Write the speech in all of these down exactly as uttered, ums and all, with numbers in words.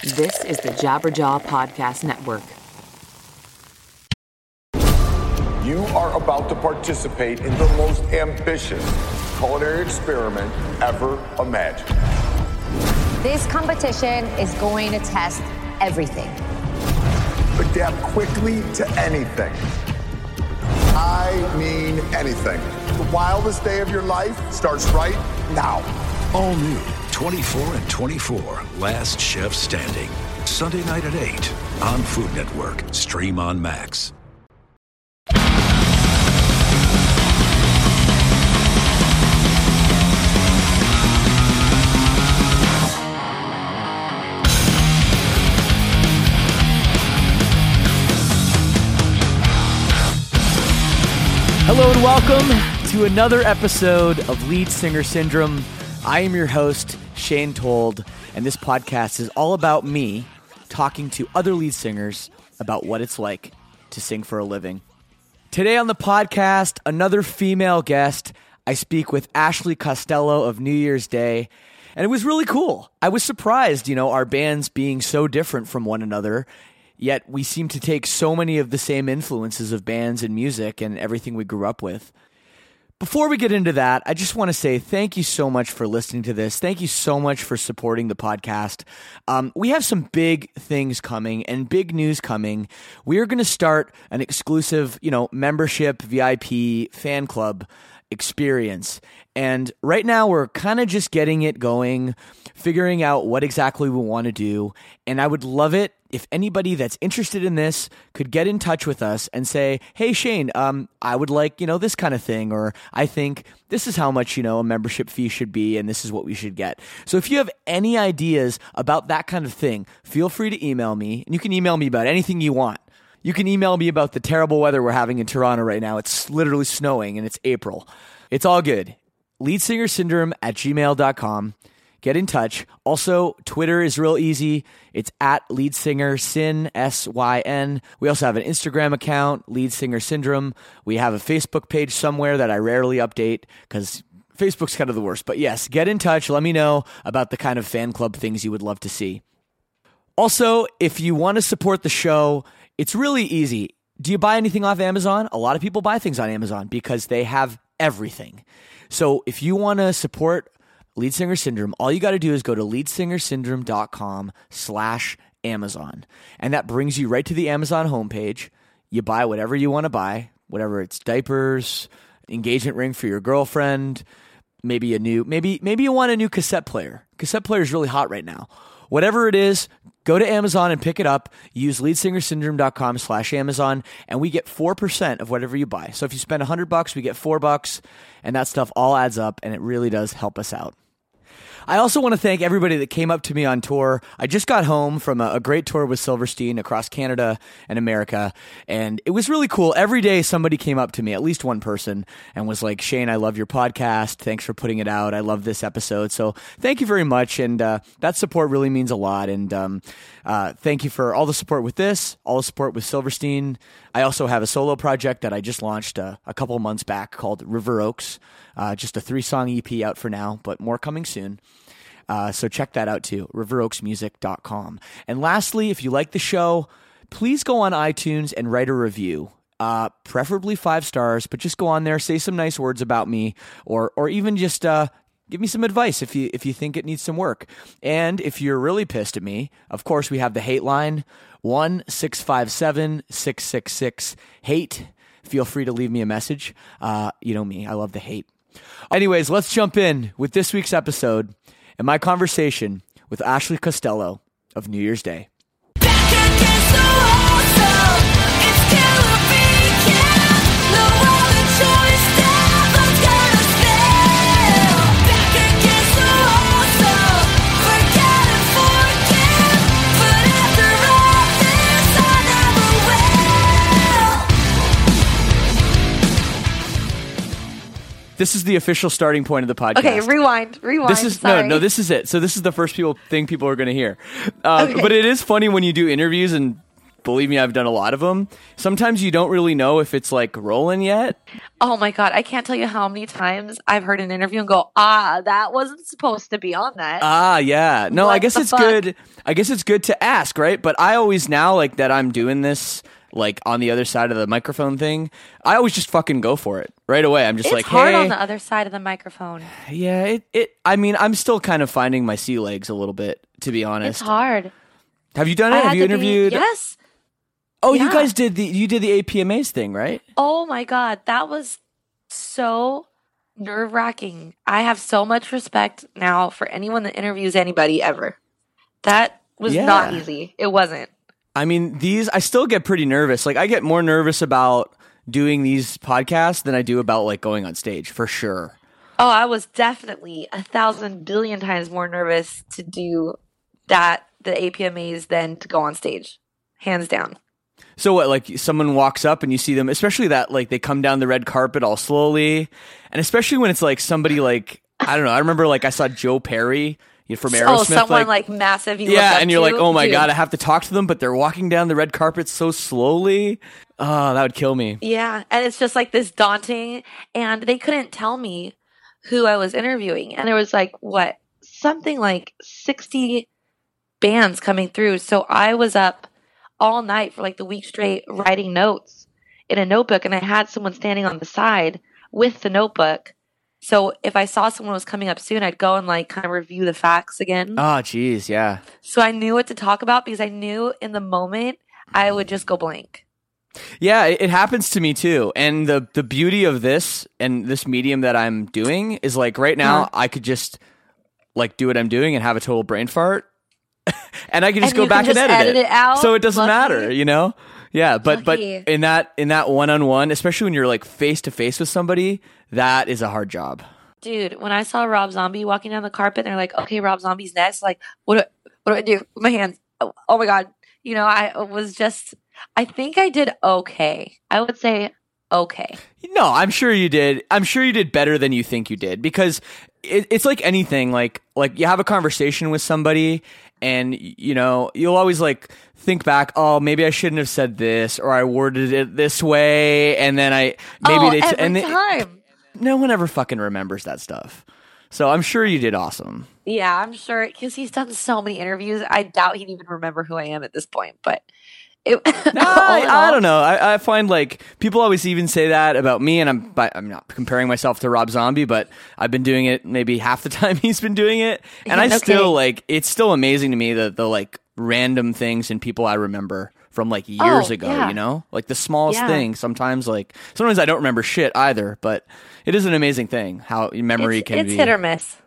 This is the Jabberjaw Podcast Network. You are about to participate in the most ambitious culinary experiment ever imagined. This competition is going to test everything. Adapt quickly to anything. I mean anything. The wildest day of your life starts right now. All new, twenty-four and twenty-four, Last Chef Standing. Sunday night at eight on Food Network. Stream on Max. Hello and welcome to another episode of Lead Singer Syndrome. I am your host, Shane Told, and this podcast is all about me talking to other lead singers about what it's like to sing for a living. Today on the podcast, another female guest. I speak with Ashley Costello of New Year's Day, and it was really cool. I was surprised, you know, our bands being so different from one another, yet we seem to take so many of the same influences of bands and music and everything we grew up with. Before we get into that, I just want to say thank you so much for listening to this. Thank you so much for supporting the podcast. Um, we have some big things coming and big news coming. We are going to start an exclusive, you know, membership, V I P, fan club experience. And right now we're kind of just getting it going, figuring out what exactly we want to do. And I would love it if anybody that's interested in this could get in touch with us and say, hey, Shane, um, I would like, you know, this kind of thing, or I think this is how much, you know, a membership fee should be, and this is what we should get. So if you have any ideas about that kind of thing, feel free to email me, and you can email me about anything you want. You can email me about the terrible weather we're having in Toronto right now. It's literally snowing, and it's April. It's all good. leadsingersyndrome at gmail dot com. Get in touch. Also, Twitter is real easy. It's at leadsingersyn, S Y N. We also have an Instagram account, Lead Singer Syndrome. We have a Facebook page somewhere that I rarely update because Facebook's kind of the worst. But yes, get in touch. Let me know about the kind of fan club things you would love to see. Also, if you want to support the show, it's really easy. Do you buy anything off Amazon? A lot of people buy things on Amazon because they have everything. So if you want to support Lead Singer Syndrome, all you got to do is go to leadsingersyndrome.com slash Amazon. And that brings you right to the Amazon homepage. You buy whatever you want to buy, whatever it's diapers, engagement ring for your girlfriend, maybe a new, maybe, maybe you want a new cassette player. Cassette player is really hot right now. Whatever it is, go to Amazon and pick it up. Use leadsingersyndrome.com slash Amazon, and we get four percent of whatever you buy. So if you spend one hundred bucks, we get four bucks, and that stuff all adds up, and it really does help us out. I also want to thank everybody that came up to me on tour. I just got home from a, a great tour with Silverstein across Canada and America, and it was really cool. Every day somebody came up to me, at least one person, and was like, Shane, I love your podcast. Thanks for putting it out. I love this episode. So thank you very much, and uh, that support really means a lot, and um, uh, thank you for all the support with this, all the support with Silverstein. I also have a solo project that I just launched uh, a couple months back called River Oaks, uh, just a three-song E P out for now, but more coming soon. Uh, so check that out too, river oaks music dot com. And lastly, if you like the show, please go on iTunes and write a review, uh, preferably five stars, but just go on there, say some nice words about me, or or even just uh, give me some advice if you if you think it needs some work. And if you're really pissed at me, of course, we have the hate line, one six five seven, six six six, hate. Feel free to leave me a message. Uh, you know me, I love the hate. Anyways, let's jump in with this week's episode and my conversation with Ashley Costello of New Year's Day. Back against the wall, so it's kill or be killed. No other choice, devil's gonna fail. Back against the wall, so forget and forgive. But after all this, I never will. This is the official starting point of the podcast. Okay, rewind, rewind. This is sorry. no, no. This is it. So this is the first people thing people are going to hear. Uh, Okay. But it is funny when you do interviews and believe me, I've done a lot of them. Sometimes you don't really know if it's like rolling yet. Oh my God. I can't tell you how many times I've heard an interview and go, ah, that wasn't supposed to be on that. Ah, yeah. No, I What guess the it's fuck? good. I guess it's good to ask, right? But I always now, like that I'm doing this, like on the other side of the microphone thing, I always just fucking go for it right away. I'm just It's like, hard hey, on the other side of the microphone. yeah, it, it, I mean, I'm still kind of finding my sea legs a little bit, to be honest. It's hard. Have you done I it? Have had you to be- interviewed? yes. Oh, you Yeah. guys did the, you did the A P M As thing, right? Oh my God. That was so nerve wracking. I have so much respect now for anyone that interviews anybody ever. That was Yeah. not easy. It wasn't. I mean, these, I still get pretty nervous. Like, I get more nervous about doing these podcasts than I do about like going on stage, for sure. Oh, I was definitely a thousand billion times more nervous to do that, the A P M As, than to go on stage. Hands down. So what, like someone walks up and you see them, especially that like they come down the red carpet all slowly, and especially when it's like somebody like, I don't know, I remember like I saw Joe Perry from Aerosmith. Oh, someone like, massive. You look yeah, up and you're to. like, oh my Dude. God, I have to talk to them, but they're walking down the red carpet so slowly. Oh, that would kill me. Yeah, and it's just like this daunting, and they couldn't tell me who I was interviewing, and there was like what something like sixty bands coming through, so I was up all night for like the week straight writing notes in a notebook, and I had someone standing on the side with the notebook. So if I saw someone was coming up soon, I'd go and like kind of review the facts again. Oh, geez, yeah. So I knew what to talk about because I knew in the moment I would just go blank. Yeah, it, it happens to me too. And the the beauty of this and this medium that I'm doing is like right now Uh-huh. I could just like do what I'm doing and have a total brain fart. And I can just And go you can back just and edit, edit it out? so it doesn't Lucky. matter, you know. Yeah, but Lucky. but in that in that one on one, especially when you're like face to face with somebody, that is a hard job. Dude, when I saw Rob Zombie walking down the carpet, they're like, "Okay, Rob Zombie's next." Like, what? Do, what do I do with my hands? Oh, oh my God! You know, I was just. I think I did okay. I would say okay. No, I'm sure you did. I'm sure you did better than you think you did, because it, it's like anything. Like like you have a conversation with somebody, and you know you'll always like think back. Oh, maybe I shouldn't have said this, or I worded it this way, and then I maybe oh, they every and they- time. no one ever fucking remembers that stuff. So I'm sure you did awesome. Yeah, I'm sure because he's done so many interviews. I doubt he'd even remember who I am at this point. But it, No, all I, in I all- don't know. I, I find like people always even say that about me, and I'm but I'm not comparing myself to Rob Zombie, but I've been doing it maybe half the time he's been doing it, and I Okay. still like it's still amazing to me the the like random things and people I remember from like years Oh, ago. yeah. You know, like the smallest Yeah. thing. Sometimes like sometimes I don't remember shit either, but it is an amazing thing how memory It's, can it's be. hit or miss.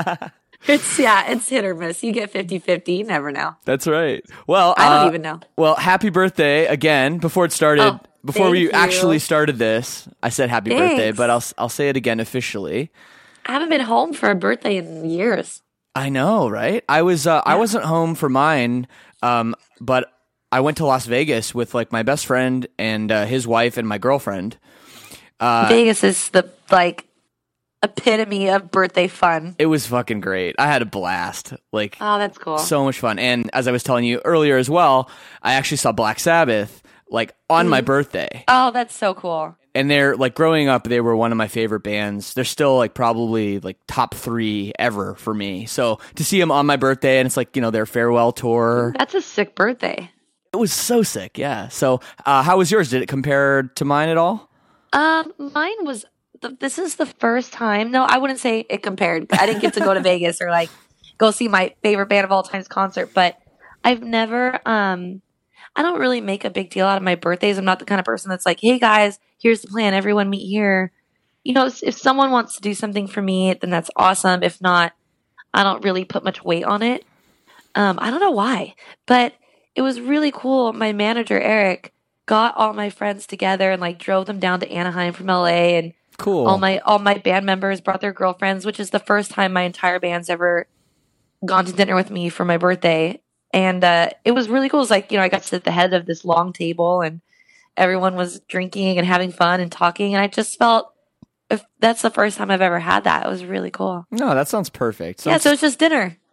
It's yeah, it's hit or miss. You get fifty-fifty. You never know. That's right. Well, I don't uh, even know. Well, happy birthday again. Before it started, Oh, before thank we you. actually started this, I said happy birthday, Thanks. but I'll I'll say it again officially. I haven't been home for a birthday in years. I know, right? I was uh, I wasn't home for mine, um, but I went to Las Vegas with like my best friend and uh, his wife and my girlfriend. Uh, Vegas is the like epitome of birthday fun. It was fucking great. I had a blast. Like Oh, that's cool. so much fun. And as I was telling you earlier as well, I actually saw Black Sabbath like on my birthday. Oh, that's so cool. And they're like growing up, they were one of my favorite bands. They're still like probably like top three ever for me. So to see them on my birthday and it's like, you know, their farewell tour, That's a sick birthday. it was so sick. Yeah. So uh, how was yours? Did it compare to mine at all? Um, mine was. th- This is the first time. No, I wouldn't say it compared. I didn't get to go to Vegas or like go see my favorite band of all time's concert. But I've never. Um, I don't really make a big deal out of my birthdays. I'm not the kind of person that's like, "Hey guys, here's the plan. Everyone meet here." You know, if someone wants to do something for me, then that's awesome. If not, I don't really put much weight on it. Um, I don't know why, but it was really cool. My manager Eric got all my friends together and like drove them down to Anaheim from L A, and Cool. all my all my band members brought their girlfriends, which is the first time my entire band's ever gone to dinner with me for my birthday. And uh, it was really cool. It was like, you know, I got to sit at the head of this long table and everyone was drinking and having fun and talking. And I just felt if that's the first time I've ever had that. It was really cool. No, that sounds perfect. Yeah, Sounds- so it's just dinner.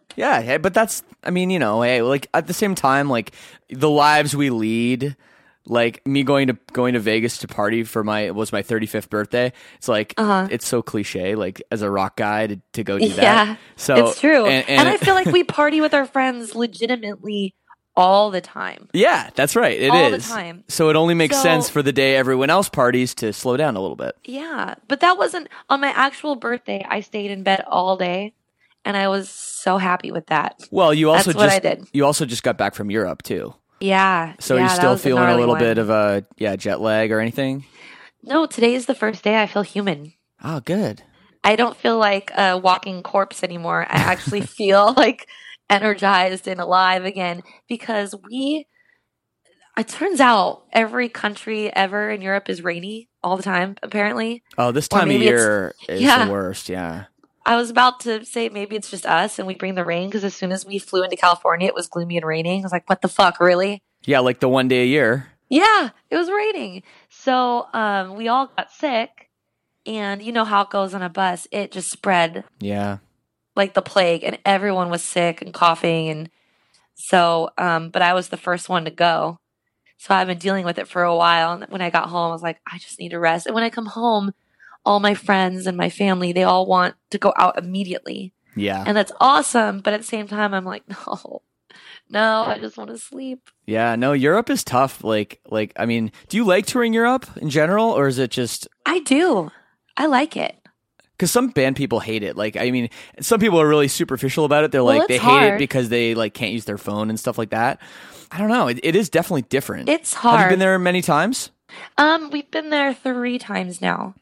Yeah, hey, but that's, I mean, you know, hey, like at the same time, like the lives we lead, like me going to going to Vegas to party for my it was my thirty-fifth birthday. It's like Uh-huh. it's so cliche, like as a rock guy to, to go do that. Yeah, So it's true. and, And, and- I feel like we party with our friends legitimately all the time. yeah, that's right. It is All the time. So it only makes So- sense for the day everyone else parties to slow down a little bit. Yeah, but that wasn't on my actual birthday. I stayed in bed all day, and I was so happy with that. Well, you also That's what just I did. you also just got back from Europe too. Yeah. So yeah, you're that still was feeling a gnarly little one. bit of a yeah jet lag or anything? No, today is the first day I feel human. Oh, good. I don't feel like a walking corpse anymore. I actually feel like energized and alive again because we. It turns out every country ever in Europe is rainy all the time. Apparently, Oh, this Or time of maybe it's- year is yeah. the worst. Yeah. I was about to say maybe it's just us and we bring the rain because as soon as we flew into California, it was gloomy and raining. I was like, "What the fuck, really?" Yeah, like the one day a year. Yeah, it was raining. So um, we all got sick, and you know how it goes on a bus. It just spread Yeah. like the plague, and everyone was sick and coughing. And so, um, but I was the first one to go. So I've been dealing with it for a while. And when I got home, I was like, I just need to rest. And when I come home, all my friends and my family, they all want to go out immediately. Yeah. And that's awesome. But at the same time, I'm like, no, no, I just want to sleep. Yeah, no, Europe is tough. Like, like, I mean, do you like touring Europe in general, or is it just I do. I like it. because some band people hate it? Like, I mean, some people are really superficial about it. They're Well, like, they it's hate it hard. because they like can't use their phone and stuff like that. I don't know. It, it is definitely different. It's Have you hard. been there many times? Um, we've been there three times now.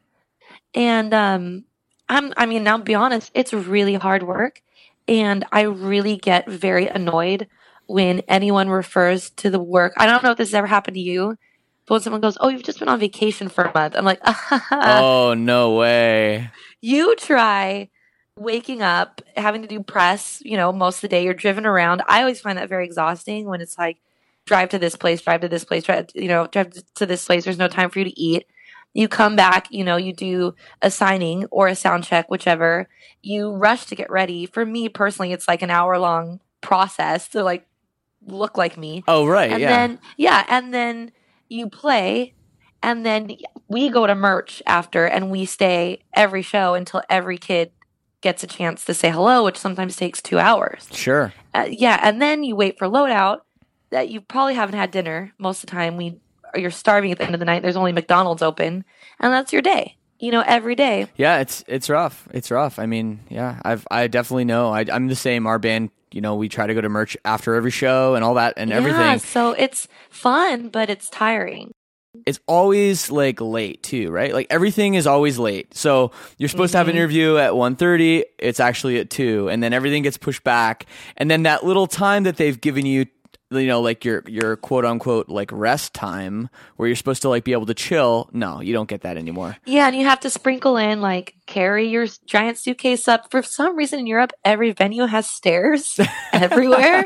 And um I'm I mean, I'll be honest, it's really hard work. And I really get very annoyed when anyone refers to the work. I don't know if this has ever happened to you, but when someone goes, "Oh, you've just been on vacation for a month." I'm like, oh, no way. you try waking up, having to do press, you know, most of the day. You're driven around. I always find that very exhausting when it's like, drive to this place, drive to this place, drive, you know, drive to this place. There's no time for you to eat. You come back, you know, you do a signing or a sound check, whichever. You rush to get ready. For me personally, it's like an hour long process to like look like me. Oh, right. And yeah. then, yeah, and then you play, and then we go to merch after, and we stay every show until every kid gets a chance to say hello, which sometimes takes two hours. Sure. Uh, yeah, and then you wait for loadout. That you probably haven't had dinner most of the time. We, or you're starving at the end of the night. There's only McDonald's open, and that's your day. You know, every day. Yeah, it's it's rough. It's rough. I mean, yeah, I've I definitely know. I, I'm the same. Our band, you know, we try to go to merch after every show and all that and everything. Yeah, so it's fun, but it's tiring. It's always like late too, right? Like everything is always late. So you're supposed to have an Mm-hmm. interview at one thirty, it's actually at two, and then everything gets pushed back. And then that little time that they've given you, you know, like your your quote unquote like rest time where you're supposed to like be able to chill, no, you don't get that anymore. Yeah, and you have to sprinkle in like carry your s- giant suitcase up. For some reason in Europe, every venue has stairs everywhere.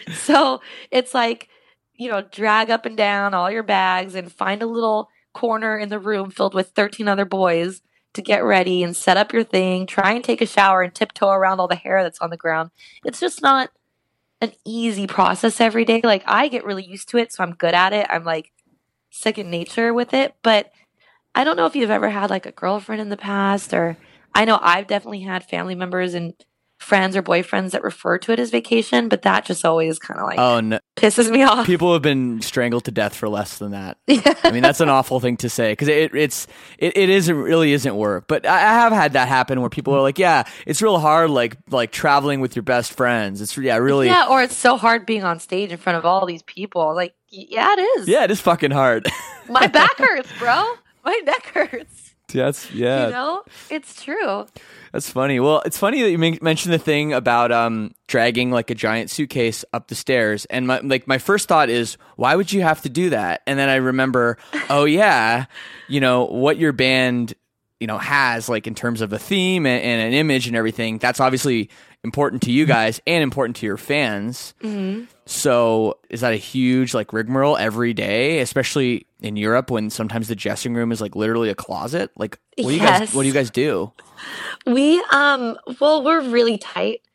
So it's like, you know, drag up and down all your bags and find a little corner in the room filled with thirteen other boys to get ready and set up your thing, try and take a shower and tiptoe around all the hair that's on the ground. It's just not an easy process every day. Like I get really used to it, so I'm good at it. I'm like second nature with it, but I don't know if you've ever had like a girlfriend in the past, or I know I've definitely had family members and friends or boyfriends that refer to it as vacation, but that just always kind of like Oh no. pisses me off. People have been strangled to death for less than that. I mean, that's an awful thing to say because it, it's it, it is it really isn't work. But I, I have had that happen where people are like, "Yeah, it's real hard, like like traveling with your best friends. It's yeah, really Yeah, or it's so hard being on stage in front of all these people. Like, y- yeah, it is. yeah, it is fucking hard." My back hurts, bro. My neck hurts. That's yeah. You know, it's true. That's funny. Well, it's funny that you men- mentioned the thing about um, dragging like a giant suitcase up the stairs. And my, like my first thought is, why would you have to do that? And then I remember, oh yeah, you know what your band, you know, has like in terms of a theme and, and an image and everything. That's obviously important to you guys and important to your fans. Mm-hmm. So is that a huge like rigmarole every day, especially in Europe when sometimes the dressing room is like literally a closet? Like, what do you guys? Yes. What do you guys do? We, um, well, we're really tight.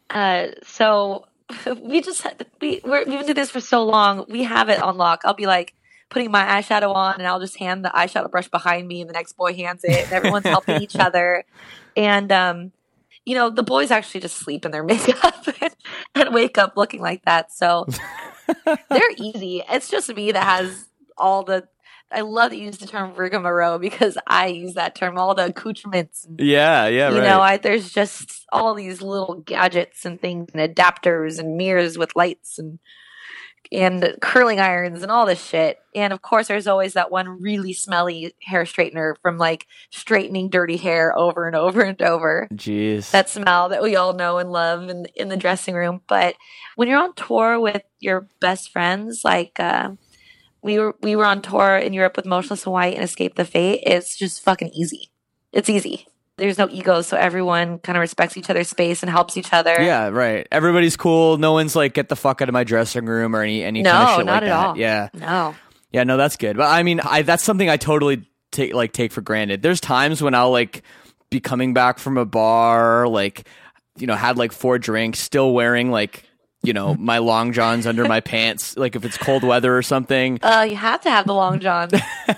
Uh, so we just had- we we're, we've been doing this for so long. We have it on lock. I'll be like putting my eyeshadow on, and I'll just hand the eyeshadow brush behind me, and the next boy hands it, and everyone's helping each other. And um, you know, the boys actually just sleep in their makeup and, and wake up looking like that. So they're easy. It's just me that has all the. I love that you use the term rigmarole because I use that term. All the accoutrements. And, Yeah, yeah, you right. know, I, there's just all these little gadgets and things and adapters and mirrors with lights and and curling irons and all this shit. And of course, there's always that one really smelly hair straightener from like straightening dirty hair over and over and over. Jeez. That smell that we all know and love in in the dressing room. But when you're on tour with your best friends, like uh, we were we were on tour in Europe with Motionless in White and Escape the Fate, it's just fucking easy. It's easy. There's no egos, so everyone kind of respects each other's space and helps each other. Yeah, right. Everybody's cool. No one's like, get the fuck out of my dressing room or any any No, kind of shit not like at that. all. Yeah. No. Yeah, no, that's good. But I mean, I that's something I totally take like take for granted. There's times when I'll like be coming back from a bar, like, you know, had like four drinks, still wearing like, you know, my long johns under my pants, like if it's cold weather or something. Uh, you have to have the long john.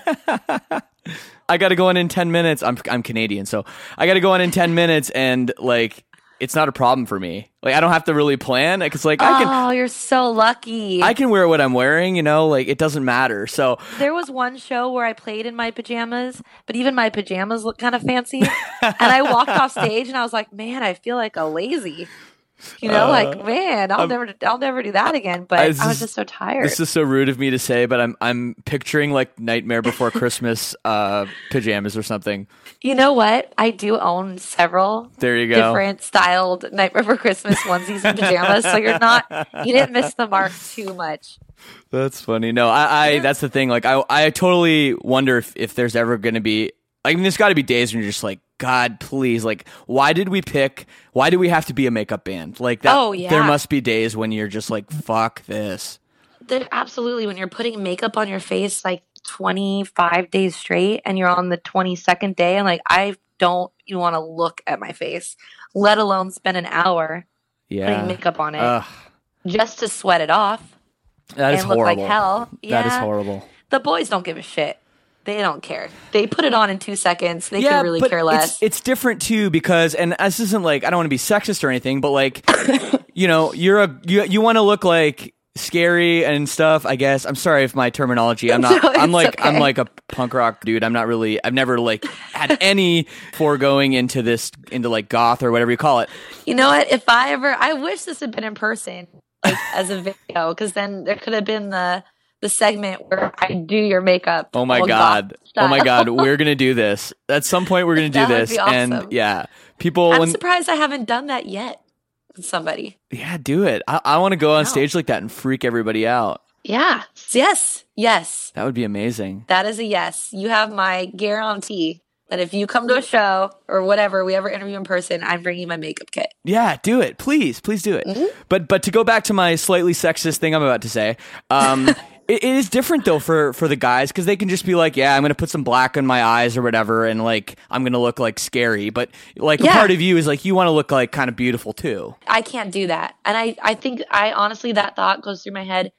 I got to go in in ten minutes. I'm I'm Canadian, so I got to go in in ten minutes, and like it's not a problem for me. Like I don't have to really plan. Like it's like I can Oh, you're so lucky. I can wear what I'm wearing, you know, like it doesn't matter. So There was one show where I played in my pajamas, but even my pajamas look kind of fancy. And I walked off stage and I was like, man, I feel like a lazy. You know, Uh, like, man, I'll I'm- never I'll never do that again. But I- I, this was is- just so tired. this is so rude of me to say, but I'm I'm picturing like Nightmare Before Christmas uh, pajamas or something. You know what? I do own several There you go. different styled Nightmare Before Christmas onesies and pajamas. So you're not you didn't miss the mark too much. That's funny. No, I, I that's the thing. Like I I totally wonder if, if there's ever going to be. I mean, there's got to be days when you're just like, God, please, like, why did we pick? Why do we have to be a makeup band? Like that. Oh, yeah. There must be days when you're just like, fuck this. There, absolutely. When you're putting makeup on your face like twenty-five days straight and you're on the twenty-second day, and like, I don't even want to look at my face, let alone spend an hour Yeah. putting makeup on it Ugh, just to sweat it off that is and look horrible. like hell. That is Yeah. horrible. The boys don't give a shit. They don't care. They put it on in two seconds. They can really but care less. It's, it's different too because, and this isn't like I don't want to be sexist or anything, but like, you know, you're a you you want to look like scary and stuff. I guess I'm sorry if my terminology. I'm not. No, I'm it's like I'm okay. like a punk rock dude. I'm not really. I've never like had any foregoing into this into like goth or whatever you call it. You know what? If I ever, I wish this had been in person, like as a video, because then there could have been the the segment where I do your makeup. Oh my all god. goth Oh my style. god. We're gonna do this at some point. We're gonna do That would this, be awesome. and yeah, people. I'm when, surprised I haven't done that yet with somebody. yeah, do it. I, I want to go on No. stage like that and freak everybody out. Yeah. Yes. Yes. That would be amazing. That is a yes. You have my guarantee that if you come to a show or whatever, we ever interview in person, I'm bringing my makeup kit. Yeah, do it, please, please do it. Mm-hmm. But but to go back to my slightly sexist thing I'm about to say, um, it, it is different though for for the guys because they can just be like, yeah, I'm gonna put some black on my eyes or whatever, and like I'm gonna look like scary. But like a Yeah. part of you is like you want to look like kind of beautiful too. I can't do that. And I, I think I honestly, that thought goes through my head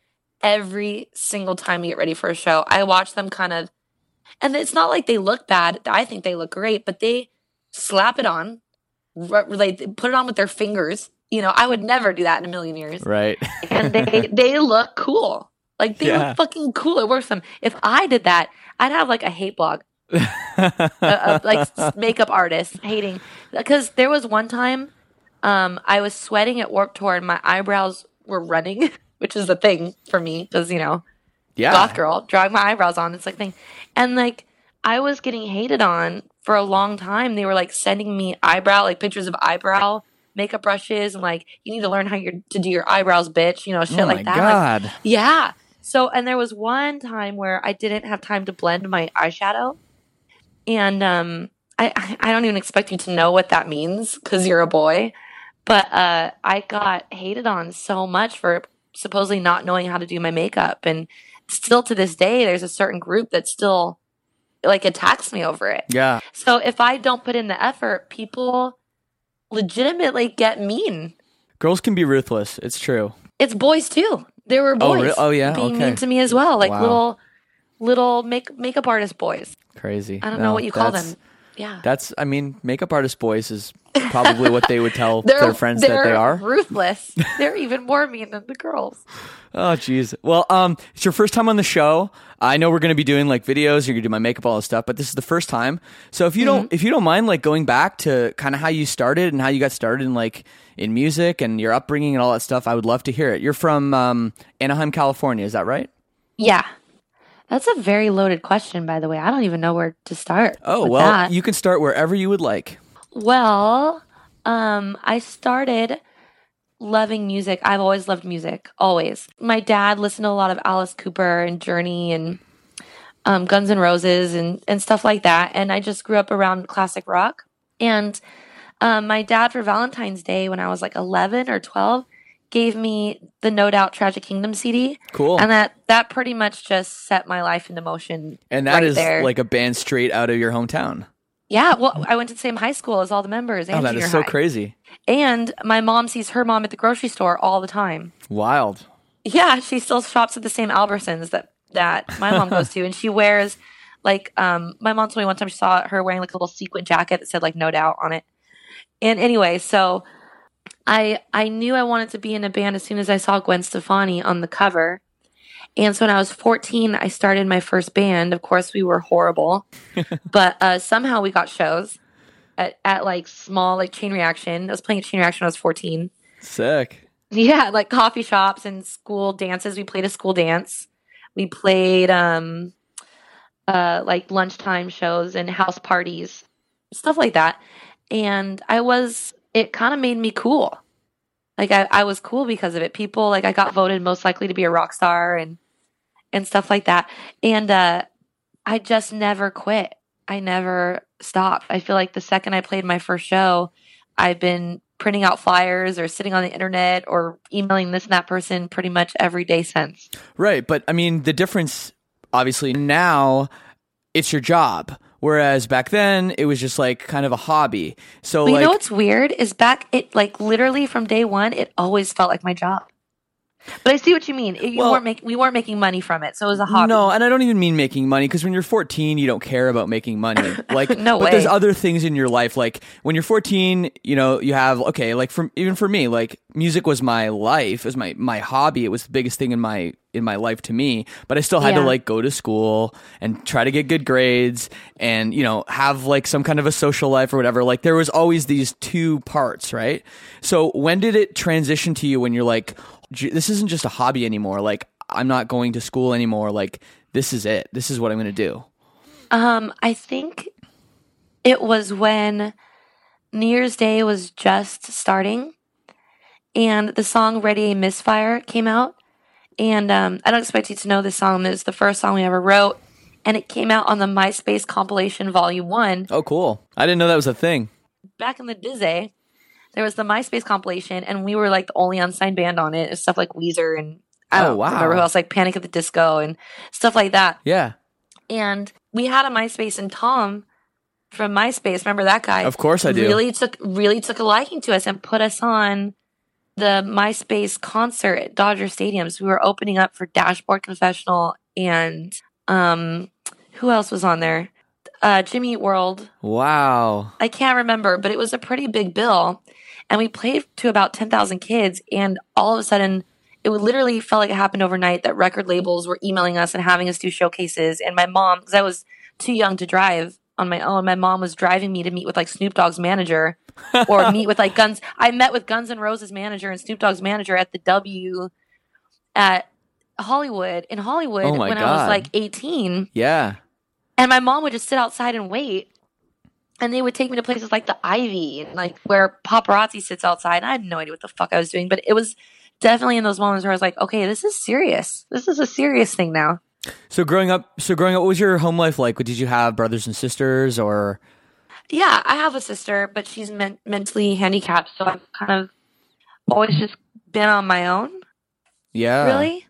every single time we get ready for a show. I watch them kind of, and it's not like they look bad. I think they look great, but they slap it on, r- like put it on with their fingers. You know, I would never do that in a million years. Right. And they, they look cool. Like they Yeah. look fucking cool. It works for them. If I did that, I'd have like a hate blog. uh, uh, like s- makeup artists hating because there was one time um I was sweating at Warped Tour and my eyebrows were running, which is a thing for me because you know Yeah. goth girl drawing my eyebrows on, it's like thing, and like I was getting hated on for a long time. They were like sending me eyebrow like pictures of eyebrow makeup brushes and like you need to learn how you're to do your eyebrows, bitch, you know, shit Oh my like that. Like, god. yeah. So, and there was one time where I didn't have time to blend my eyeshadow. And um, I, I I don't even expect you to know what that means because you're a boy. But uh, I got hated on so much for supposedly not knowing how to do my makeup. And still to this day, there's a certain group that still like attacks me over it. Yeah. So if I don't put in the effort, people legitimately get mean. Girls can be ruthless. It's true. It's boys too. There were Oh, boys re- oh, yeah? being Okay. mean to me as well, like Wow. little little make makeup artist boys. Crazy. I don't No, know what you call that's- them. Yeah. That's, I mean, makeup artist boys is probably what they would tell They're, their friends that they they're are. ruthless. They're even more mean than the girls. Oh, geez. Well, um, it's your first time on the show. I know we're going to be doing like videos. You're going to do my makeup, all this stuff, but this is the first time. So if you Mm-hmm. don't, if you don't mind, like going back to kind of how you started and how you got started in like in music and your upbringing and all that stuff, I would love to hear it. You're from um, Anaheim, California. Is that right? Yeah. That's a very loaded question, by the way. I don't even know where to start. Oh, with well, that. you can start wherever you would like. Well, um, I started loving music. I've always loved music, always. My dad listened to a lot of Alice Cooper and Journey and um, Guns N' Roses and, and stuff like that. And I just grew up around classic rock. And um, my dad, for Valentine's Day, when I was like eleven or twelve, gave me the No Doubt Tragic Kingdom C D. Cool. And that, that pretty much just set my life into motion. And that right is there. like a band straight out of your hometown. Yeah, well, I went to the same high school as all the members. And Oh, that junior is so high. crazy. And my mom sees her mom at the grocery store all the time. Wild. Yeah, she still shops at the same Albertsons that that my mom goes to, and she wears like um my mom told me one time she saw her wearing like a little sequin jacket that said like No Doubt on it. And anyway, so I I knew I wanted to be in a band as soon as I saw Gwen Stefani on the cover. And so when I was fourteen, I started my first band. Of course, we were horrible, but uh, somehow we got shows at, at like small like Chain Reaction. I was playing at Chain Reaction when I was fourteen. Sick. Yeah, like coffee shops and school dances. We played a school dance. We played um, uh, like lunchtime shows and house parties, stuff like that. And I was, it kind of made me cool. Like I, I was cool because of it. People, like I got voted most likely to be a rock star and and stuff like that. And uh, I just never quit. I never stopped. I feel like the second I played my first show, I've been printing out flyers or sitting on the internet or emailing this and that person pretty much every day since. Right. But I mean, the difference, obviously, now it's your job. Whereas back then, it was just like kind of a hobby. So, But like, you know what's weird is back, it like literally from day one, it always felt like my job. But I see what you mean. It- You Well- weren't make, we weren't making money from it, so it was a hobby. no, and I don't even mean making money because when you're fourteen, you don't care about making money. Like, No but there's way. other things in your life. Like when you're fourteen, you know, you have okay. Like from even for me, like music was my life. It was my my hobby. It was the biggest thing in my in my life to me. But I still had to Yeah. like go to school and try to get good grades and you know have like some kind of a social life or whatever. Like there was always these two parts, right? So when did it transition to you when you're like, "Gee, this isn't just a hobby anymore. Like I'm not going to school anymore. Like this is it. This is what I'm going to do." Um, I think it was when New Year's Day was just starting and the song Ready a Misfire came out. And um, I don't expect you to know this song. It was the first song we ever wrote. And it came out on the MySpace compilation volume one. Oh, cool. I didn't know that was a thing. Back in the Dizzy, there was the MySpace compilation, and we were like the only unsigned band on it. Stuff like Weezer and I Oh, don't wow. remember who else, like Panic at the Disco and stuff like that. Yeah. And we had a MySpace, and Tom from MySpace, remember that guy? Of course I do. Really took really took a liking to us and put us on the MySpace concert at Dodger Stadium. So we were opening up for Dashboard Confessional and um, who else was on there? Uh, Jimmy Eat World. Wow. I can't remember, but it was a pretty big bill. And we played to about ten thousand kids, and all of a sudden, it would literally felt like it happened overnight that record labels were emailing us and having us do showcases. And my mom, because I was too young to drive on my own, my mom was driving me to meet with like Snoop Dogg's manager or meet with like Guns. I met with Guns N' Roses manager and Snoop Dogg's manager at the W at Hollywood, in Hollywood, Oh my when I was God. like eighteen. Yeah. And my mom would just sit outside and wait. And they would take me to places like the Ivy and like where paparazzi sits outside. And I had no idea what the fuck I was doing, but it was definitely in those moments where I was like, okay, this is serious. This is a serious thing now. So growing up, so growing up, what was your home life like? Did you have brothers and sisters or? Yeah, I have a sister, but she's men- mentally handicapped. So I've kind of always just been on my own, Yeah. really.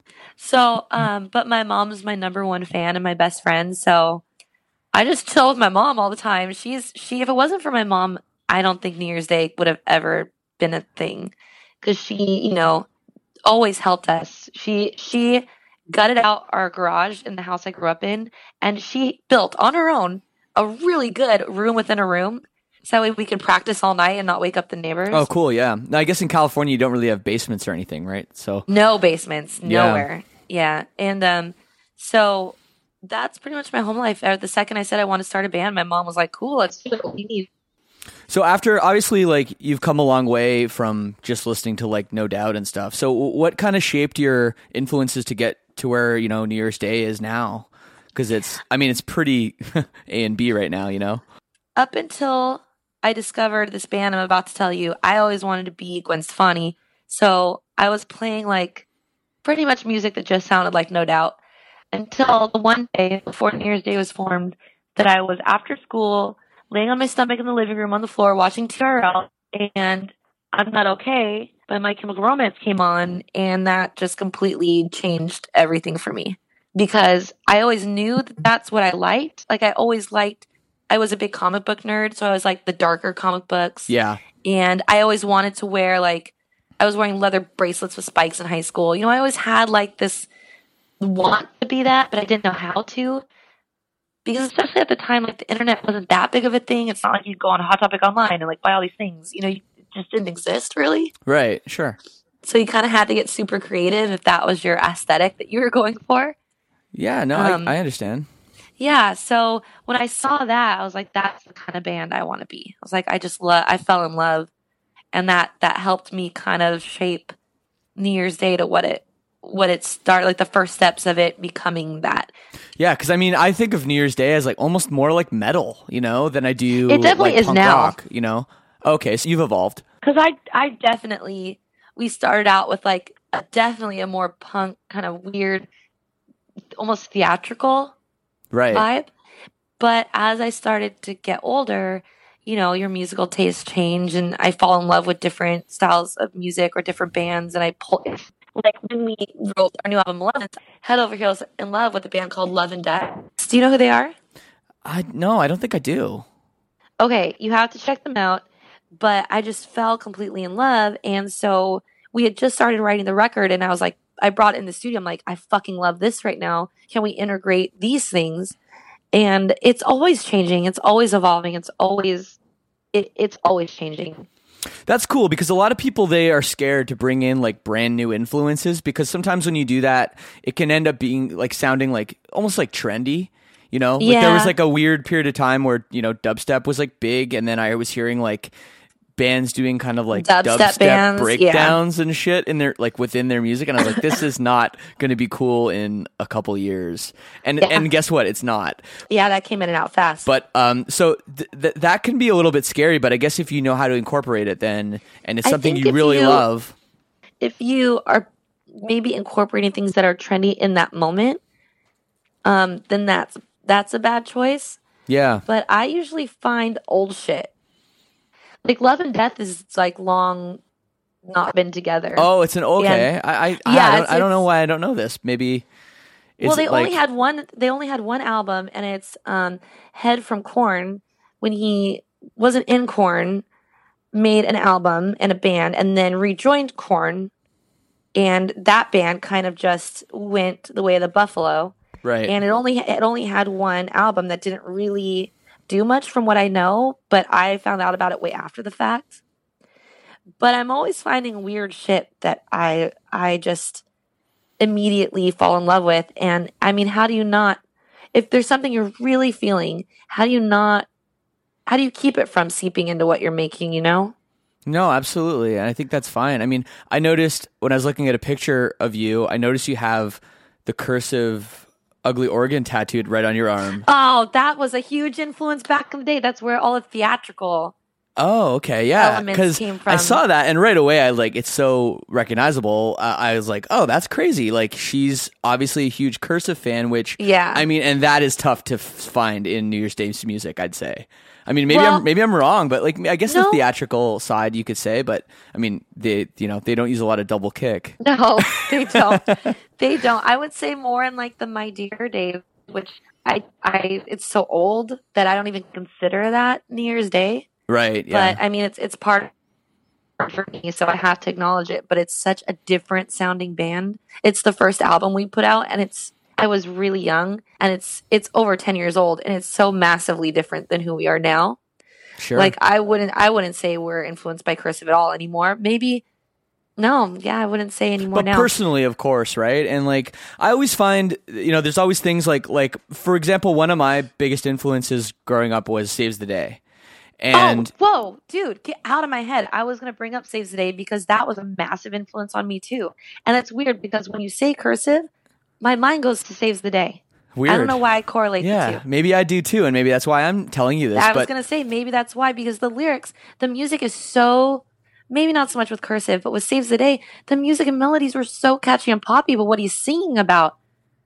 So, um, but my mom's my number one fan and my best friend. So I just chill with my mom all the time. She's, she, if it wasn't for my mom, I don't think New Year's Day would have ever been a thing. because she, you know, always helped us. She she gutted out our garage in the house I grew up in, and she built on her own a really good room within a room, so that way we could practice all night and not wake up the neighbors. Oh, cool. Yeah. Now, I guess in California you don't really have basements or anything, right? So No basements, Yeah. nowhere. Yeah, and um, so that's pretty much my home life. Uh, The second I said I want to start a band, my mom was like, "Cool, let's do it. What do you need?" So after, obviously, like, you've come a long way from just listening to, like, No Doubt and stuff. So w- what kind of shaped your influences to get to where, you know, New Year's Day is now? Because it's, I mean, it's pretty A and B right now, you know? Up until I discovered this band I'm about to tell you, I always wanted to be Gwen Stefani. So I was playing, like, pretty much music that just sounded like No Doubt until the one day before New Year's Day was formed that I was after school laying on my stomach in the living room on the floor watching T R L, and I'm Not Okay by My Chemical Romance came on, and that just completely changed everything for me because I always knew that that's what I liked. Like, I always liked, I was a big comic book nerd, so I was like the darker comic books. Yeah. And I always wanted to wear, like, I was wearing leather bracelets with spikes in high school. You know, I always had like this want to be that, but I didn't know how to. Because especially at the time, like, the internet wasn't that big of a thing. It's not like you'd go on Hot Topic online and like buy all these things. You know, it just didn't exist really. Right. Sure. So you kind of had to get super creative if that was your aesthetic that you were going for. Yeah. No, Um, I, I understand. Yeah. So when I saw that, I was like, that's the kind of band I want to be. I was like, I just love, I fell in love. And that, that helped me kind of shape New Year's Day to what it, what it started, like the first steps of it becoming that. Yeah, because I mean, I think of New Year's Day as like almost more like metal, you know, than I do. It definitely like is punk now. rock, you know. Okay, so you've evolved. Because I, I definitely, we started out with like a, definitely a more punk kind of weird, almost theatrical Right. vibe. But as I started to get older, you know, your musical tastes change, and I fall in love with different styles of music or different bands, and I pull. Like when we wrote our new album, Eleventh, Head Over Heels in love with a band called Love and Death. Do you know who they are? I no, I don't think I do. Okay, you have to check them out. But I just fell completely in love, and so we had just started writing the record, and I was like, I brought it in the studio. I'm like, I fucking love this right now. Can we integrate these things? And it's always changing. It's always evolving. It's always, it, it's always changing. That's cool because a lot of people, they are scared to bring in like brand new influences because sometimes when you do that, it can end up being like sounding like almost like trendy. You know, like there was Yeah. like a weird period of time where, you know, dubstep was like big, and then I was hearing like bands doing kind of like Dubstep dubstep, bands, breakdowns and shit in their like within their music, and I was like, this is not going to be cool in a couple years. And Yeah. and guess what? It's not. Yeah, that came in and out fast. But um, so th- th- that can be a little bit scary. But I guess if you know how to incorporate it, then and it's I something think you if really you- love. if you are maybe incorporating things that are trendy in that moment, um, then that's that's a bad choice. Yeah. But I usually find old shit. Like Love and Death is like long not been together. Oh, it's an okay. Yeah. I I, Yeah, I, don't, it's- I don't know it's- why I don't know this. Maybe. Is well, they it like, only had one. They only had one album, and it's um, Head from Korn. When he wasn't in Korn, made an album and a band, and then rejoined Korn, and that band kind of just went the way of the buffalo. right. And it only it only had one album that didn't really do much from what I know, but I found out about it way after the fact. But I'm always finding weird shit that I I just immediately fall in love with. And I mean, how do you not, if there's something you're really feeling, how do you not, how do you keep it from seeping into what you're making, you know? No, absolutely. And I think that's fine. I mean, I noticed when I was looking at a picture of you, I noticed you have the cursive Ugly Organ tattooed right on your arm. Oh, that was a huge influence back in the day. That's where all the theatrical. Oh, okay. Yeah. Elements Because came I from. saw that and right away I like, it's so recognizable. Uh, I was like, oh, that's crazy. Like she's obviously a huge cursive fan, which Yeah. I mean, and that is tough to f- find in New Year's Day music, I'd say. I mean, maybe Well, I'm maybe I'm wrong, but like I guess the no. theatrical side you could say, but I mean, they you know they don't use a lot of double kick. No, they don't. They don't. I would say more in like the My Dear days, which I, I, it's so old that I don't even consider that New Year's Day. Right. Yeah. But I mean, it's it's part hard for me, so I have to acknowledge it. But it's such a different sounding band. It's the first album we put out, and it's I was really young, and it's it's over ten years old, and it's so massively different than who we are now. Sure. Like I wouldn't I wouldn't say we're influenced by Cursive at all anymore. Maybe no, yeah, I wouldn't say anymore but now. personally, of course, right? And like, I always find, you know, there's always things like, like for example, one of my biggest influences growing up was Saves the Day. And oh, whoa, dude, get out of my head. I was going to bring up Saves the Day because that was a massive influence on me too. And it's weird because when you say Cursive, my mind goes to Saves the Day. weird. I don't know why I correlate Yeah, the two. maybe I do too, and maybe that's why I'm telling you this. I was but going to say maybe that's why, because the lyrics, the music is so, maybe not so much with Cursive, but with Saves the Day, the music and melodies were so catchy and poppy, but what he's singing about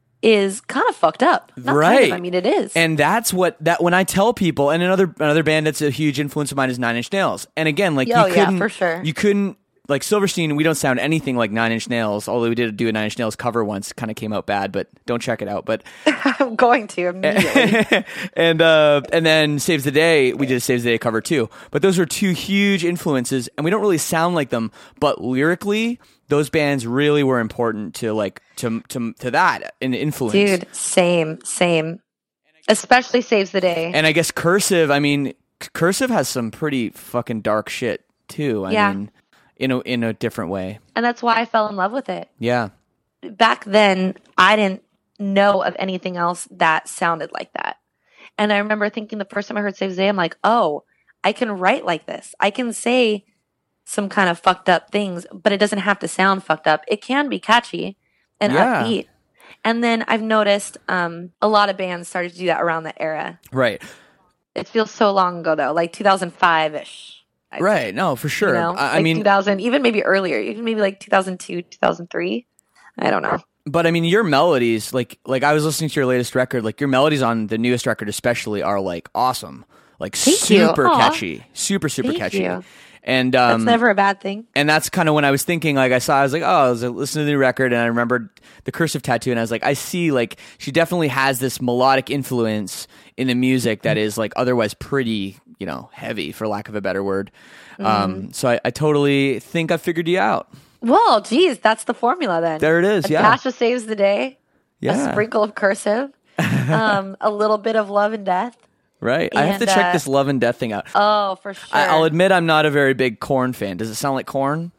is kind of fucked up. Not right. Kind of, I mean, it is. And that's what that when I tell people, and another another band that's a huge influence of mine is Nine Inch Nails. And again, like Oh, you yeah, couldn't, for sure. you couldn't like Silverstein. We don't sound anything like Nine Inch Nails, although we did do a Nine Inch Nails cover once. Kind of came out bad, but don't check it out. But I'm going to immediately. and uh, and then Saves the Day, we did a Saves the Day cover too. But those were two huge influences, and we don't really sound like them. But lyrically, those bands really were important to like to to to that and influence. Dude, same, same. Especially Saves the Day. And I guess Cursive, I mean, C- Cursive has some pretty fucking dark shit too. I Yeah. mean, in a in a different way. And that's why I fell in love with it. Yeah. Back then, I didn't know of anything else that sounded like that. And I remember thinking the first time I heard Saves the Day, I'm like, oh, I can write like this. I can say some kind of fucked up things, but it doesn't have to sound fucked up. It can be catchy and Yeah. upbeat. And then I've noticed um, a lot of bands started to do that around that era. Right. It feels so long ago, though, like two thousand five-ish. I'd say. Right. No, for sure. You know? I, I Like mean, two thousand, even maybe earlier, even maybe like two thousand two, two thousand three. I don't know. but I mean, your melodies, like like I was listening to your latest record, like your melodies on the newest record, especially, are like awesome, like Thank you. super Aw. catchy, super super Thank catchy. you. And That's um, never a bad thing. and that's kind of when I was thinking, like I saw, I was like, oh, I was like, listening to the new record, and I remembered the Cursive tattoo, and I was like, I see, like she definitely has this melodic influence in the music that is like otherwise pretty, you know, heavy, for lack of a better word. Mm-hmm. Um, so I, I totally think I figured you out. Well, geez, that's the formula then. There it is, A yeah. dash of Saves the Day, Yeah. a sprinkle of Cursive, um, a little bit of Love and Death. Right? I have to And, check uh, this Love and Death thing out. Oh, for sure. I, I'll admit I'm not a very big Korn fan. Does it sound like Korn?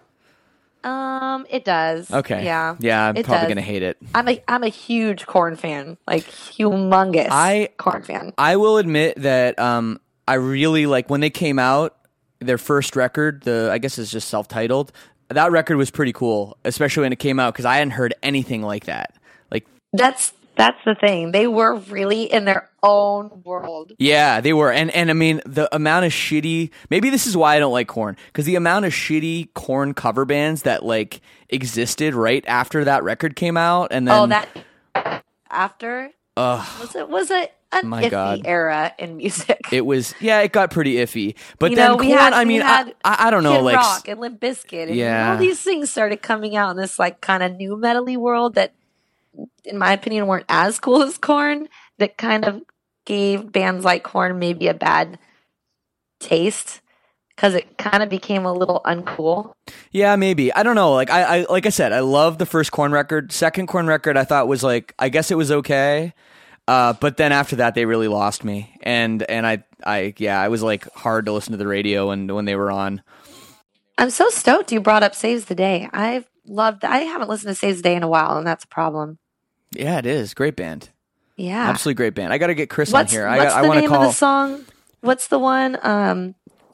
Um, it does. Okay. Yeah. Yeah, I'm it probably does. gonna hate it. I'm a I'm a huge Corn fan, like humongous. I- Corn fan. I will admit that um, I really like when they came out, their first record, the I guess it's just self-titled. That record was pretty cool, especially when it came out, because I hadn't heard anything like that. Like, That's that's the thing. They were really in their own world. yeah, they were, and and I mean the amount of shitty. Maybe this is why I don't like Korn, because the amount of shitty Korn cover bands that like existed right after that record came out, and then oh, that after ugh, was it was it an My iffy God. era in music? it was yeah, it got pretty iffy. But You then know, we Korn, had- I we mean, had I, I I don't know, Kid like Rock and Limp Bizkit, and Yeah. all these things started coming out in this like kind of new metal-y world that, in my opinion, weren't as cool as Korn. That kind of gave bands like Korn maybe a bad taste because it kind of became a little uncool. Yeah, maybe. I don't know. Like I, I like I said, I love the first Korn record. Second Korn record I thought was like, I guess it was okay. Uh, but then after that they really lost me. And and I I yeah, it was like hard to listen to the radio and when they were on. I'm so stoked you brought up Saves the Day. I've loved I haven't listened to Saves the Day in a while, and that's a problem. Yeah, it is. Great band. Yeah. Absolutely great band. I got to get Chris What's, on here. I what's got, I the want to name call of the song? What's the one? Um,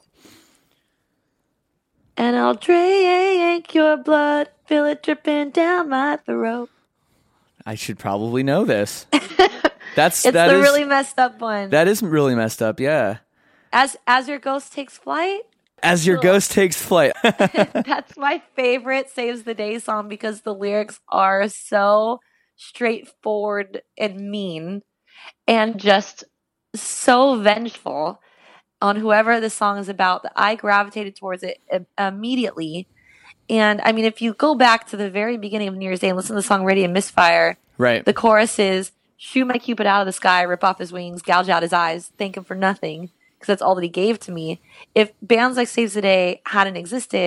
and I'll drink your blood, feel it dripping down my throat. I should probably know this. That's It's that the is- really messed up one. that is really messed up. Yeah. as as your ghost takes flight. As your ghost takes flight. That's my favorite Saves the Day song because the lyrics are so straightforward and mean and just so vengeful on whoever the song is about that I gravitated towards it im- immediately. And I mean, if you go back to the very beginning of New Year's Day and listen to the song Ready and Misfire, Right. the chorus is, shoot my Cupid out of the sky, rip off his wings, gouge out his eyes, thank him for nothing, because that's all that he gave to me. If bands like Saves the Day hadn't existed,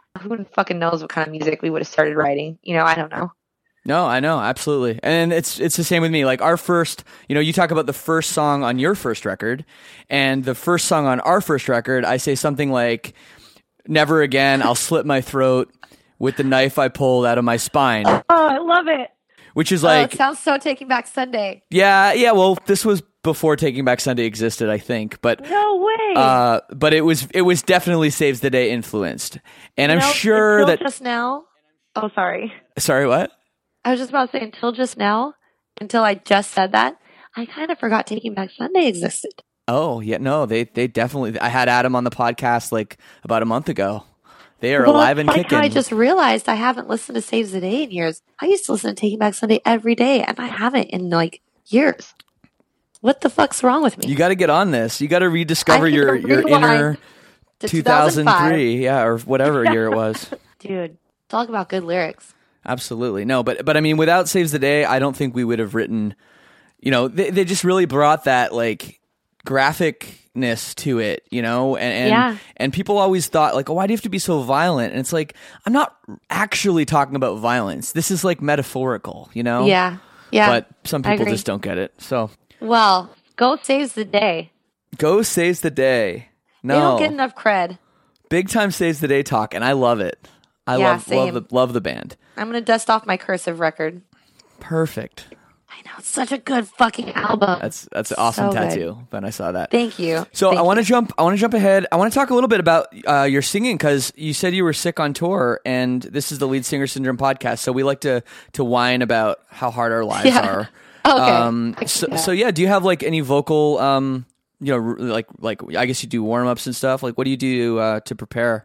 who fucking knows what kind of music we would have started writing? You know, I don't know. No, I know, absolutely. And it's it's the same with me. Like our first, you know, you talk about the first song on your first record, and the first song on our first record, I say something like, "Never again, I'll slit my throat with the knife I pulled out of my spine." Oh, I love it. Which is Oh, like, it sounds so Taking Back Sunday. yeah, yeah. Well, this was before Taking Back Sunday existed, I think, but No way. uh, but it was it was definitely Saves the Day influenced, and You I'm know, sure until that. just now. Oh, sorry. Sorry, what? I was just about to say until just now, until I just said that, I kind of forgot Taking Back Sunday existed. Oh yeah, no, they they definitely. I had Adam on the podcast like about a month ago. They are Well, alive and it's like kicking. how I just realized I haven't listened to Saves the Day in years. I used to listen to Taking Back Sunday every day, and I haven't in like years. What the fuck's wrong with me? You got to get on this. You got to rediscover I need your to your rewind inner to two thousand three, yeah, or whatever year it was. Dude, talk about good lyrics. Absolutely. No, but but I mean, without Saves the Day, I don't think we would have written, you know, they, they just really brought that like graphicness to it, you know, and and, Yeah. and people always thought like, oh, why do you have to be so violent? And it's like, I'm not actually talking about violence. This is like metaphorical, you know? Yeah. Yeah. But some I people agree. just don't get it. So Well, go Saves the Day. go Saves the Day. No, They don't get enough cred. big time Saves the Day talk, and I love it. I Yeah, love love same. the love the band. I'm going to dust off my cursive record. Perfect. I know. It's such a good fucking album. That's that's an awesome So good. tattoo. When I saw that. Thank you. So Thank I want to you. jump. I want to jump ahead. I want to talk a little bit about uh, your singing because you said you were sick on tour, and this is the Lead Singer Syndrome podcast. So we like to to whine about how hard our lives Yeah. are. Okay. Um, I can so, do that. so yeah, do you have like any vocal? Um, you know, r- like like I guess you do warm ups and stuff. Like, what do you do uh, to prepare?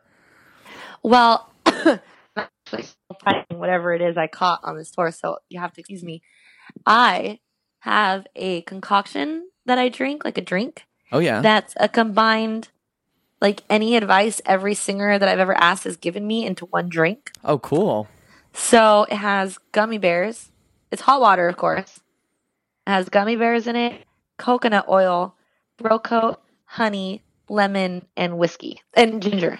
Well, I'm actually still fighting whatever it is I caught on this tour, so you have to excuse me. I have a concoction that I drink, like a drink, Oh yeah. that's a combined, like any advice every singer that I've ever asked has given me into one drink. oh cool. So it has gummy bears. It's hot water, of course. It has gummy bears in it, coconut oil, Brocoat, honey, lemon, and whiskey, and ginger.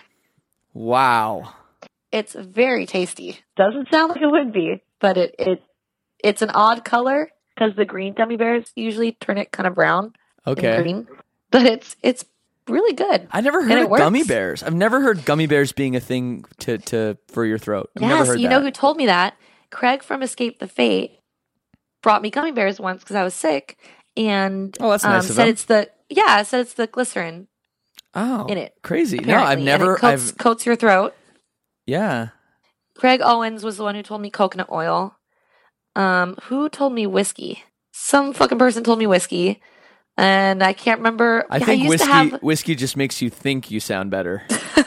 Wow. It's very tasty. Doesn't sound like it would be, but it, it it's an odd color because the green gummy bears usually turn it kind of brown Okay. and green. But it's it's really good. I never And heard it of gummy works. bears. I've never heard gummy bears being a thing to, to for your throat. I've never Yes, heard you that. know who told me that? Craig from Escape the Fate brought me gummy bears once because I was sick, and Oh, that's um, nice of said him. it's the yeah, said it's the glycerin Oh, in it. crazy. No, apparently, I've and never. it coats, I've coats your throat. yeah. Craig Owens was the one who told me coconut oil. Um, who told me whiskey? Some fucking person told me whiskey, and I can't remember. I Yeah, think used whiskey to have. whiskey just makes you think you sound better.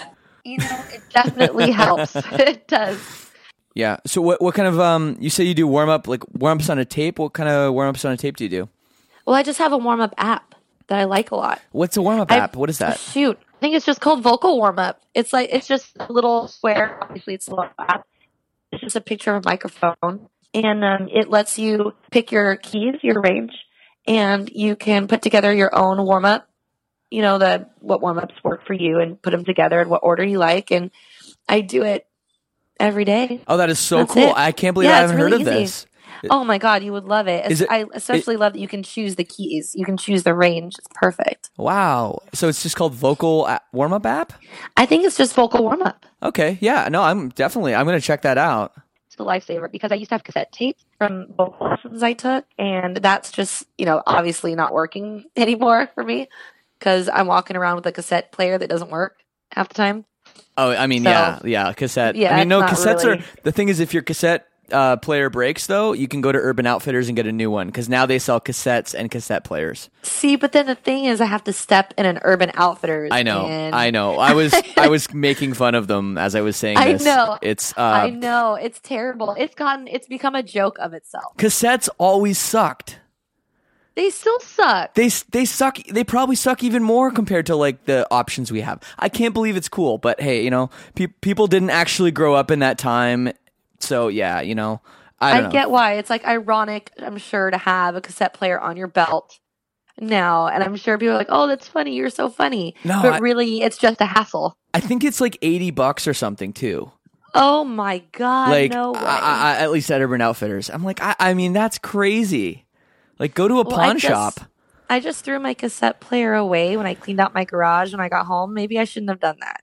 You know, it definitely helps. It does. Yeah. So what what kind of um you say you do warm up like warm ups on a tape? What kind of warm ups on a tape do you do? Well, I just have a warm up app that I like a lot. What's a warm up I- app? What is that? Shoot, I think it's just called Vocal Warm Up. It's like it's just a little square. Obviously, it's a little app. It's just a picture of a microphone, and um, it lets you pick your keys, your range, and you can put together your own warm up. You know the what warm ups work for you, and put them together in what order you like. And I do it every day. Oh, that is so That's cool. it. I can't believe Yeah, I it's haven't heard really of easy. this. Oh my god, you would love it. Is it- I especially love that you can choose the keys. You can choose the range. It's perfect. Wow. So it's just called Vocal Warm Up app? I think it's just Vocal Warm Up. Okay. Yeah. No, I'm definitely I'm going to check that out. It's a lifesaver because I used to have cassette tapes from vocal lessons I took, and that's just, you know, obviously not working anymore for me because I'm walking around with a cassette player that doesn't work half the time. Oh, I mean, So- yeah, yeah, cassette. Yeah, I mean, it's no, not cassettes really- are the thing is if your cassette uh, player breaks though, you can go to Urban Outfitters and get a new one because now they sell cassettes and cassette players. See, but then the thing is, I have to step in an Urban Outfitters. I know, and- I know. I was I was making fun of them as I was saying I this. know. It's uh, I know it's terrible. It's gotten, it's become a joke of itself. cassettes always sucked. They still suck. They they suck. They probably suck even more compared to like the options we have. I can't believe it's cool, but hey, you know, pe- people didn't actually grow up in that time, so yeah, you know, I I, don't know. get why. It's like ironic, I'm sure, to have a cassette player on your belt now, and I'm sure people are like, "Oh, that's funny. You're so funny." No, but I- really, it's just a hassle. I think it's like eighty bucks or something too. Oh my god! Like no way. I, I, at least at Urban Outfitters. I'm like, I, I mean, that's crazy. Like, go to a Well, I pawn just- shop. I just threw my cassette player away when I cleaned out my garage when I got home. Maybe I shouldn't have done that.